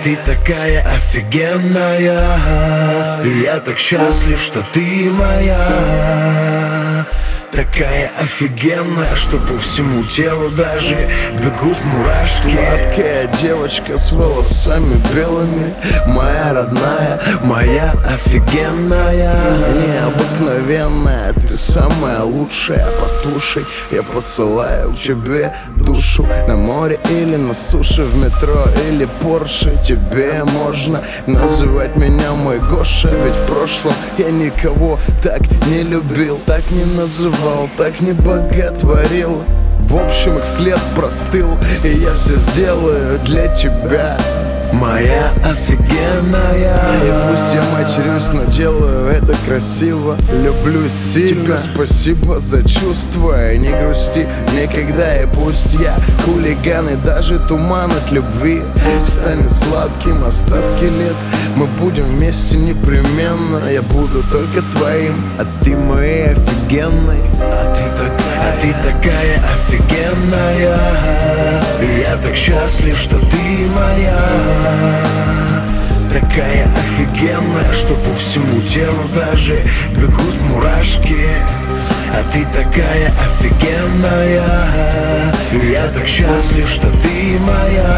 ты такая офигенная. Я так счастлив, что ты моя. Такая офигенная, что по всему телу даже бегут мурашки. Сладкая девочка с волосами белыми, моя родная, моя офигенная. Необыкновенная, ты самая лучшая. Послушай, я посылаю тебе душу. На море или на суше, в метро или Порше. Тебе можно называть меня мой Гоша. Ведь в прошлом я никого так не любил, так не называл, так не боготворил. В общем, их след простыл, и я все сделаю для тебя, моя офигенная. И пусть я матерюсь, но делаю это красиво. Люблю сильно, спасибо за чувства. И не грусти никогда, и пусть я хулиган, и даже туман от любви станет сладким остатки лет. Мы будем вместе непременно. Я буду только твоим, а ты моей офигенной. А ты такая офигенная. Я так счастлив, что ты моя. Такая офигенная, что по всему телу даже бегут мурашки. А ты такая офигенная. Я так счастлив, что ты моя.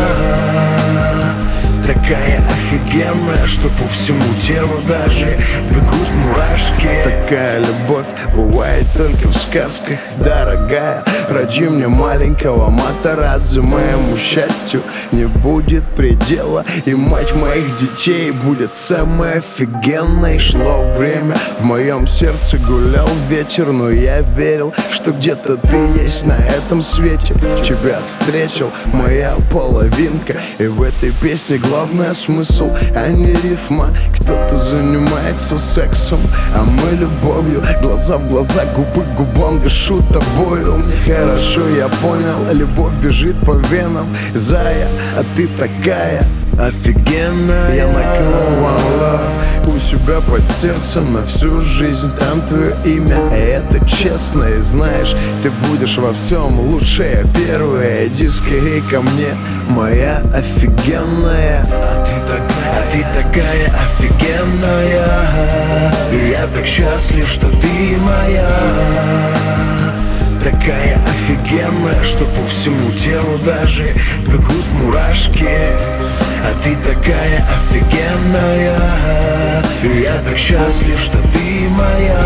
Такая офигенная, что по всему телу даже бегут мурашки. Такая любовь бывает только в сказках, дорогая. Роди мне маленького Матарадзе, моему счастью не будет предела. И мать моих детей будет самой офигенной. Шло время, в моем сердце гулял ветер, но я верил, что где-то ты есть на этом свете. Тебя встретил, моя половинка, и в этой песне главный смысл, а не рифма. Кто-то занимается сексом, а мы любовью. Глаза в глаза, губы к губам, дышу тобою. Хорошо, я понял, любовь бежит по венам. Зая, а ты такая офигенная. Я накрыл one love у себя под сердцем на всю жизнь. Там твое имя, и это честно. И знаешь, ты будешь во всем лучшая, первая. Иди скорей ко мне, моя офигенная. А ты такая офигенная. Я так счастлив, что ты моя. Такая офигенная, что по всему телу даже бегут мурашки. А ты такая офигенная. Я так счастлив, что ты моя.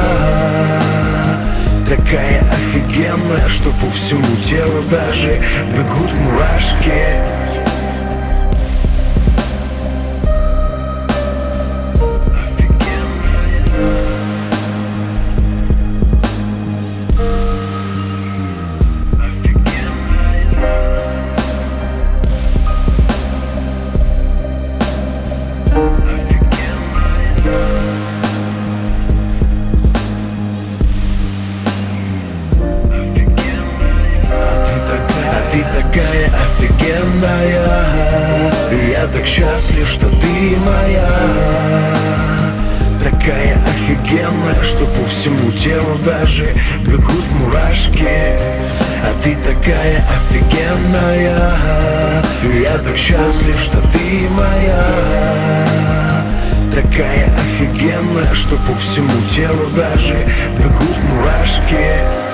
Такая офигенная, что по всему телу даже бегут мурашки. Ты такая офигенная. Я так счастлив, что ты моя. Такая офигенная, что по всему телу даже бегут мурашки. А ты такая офигенная. Я так счастлив, что ты моя. Такая офигенная, что по всему телу даже бегут мурашки.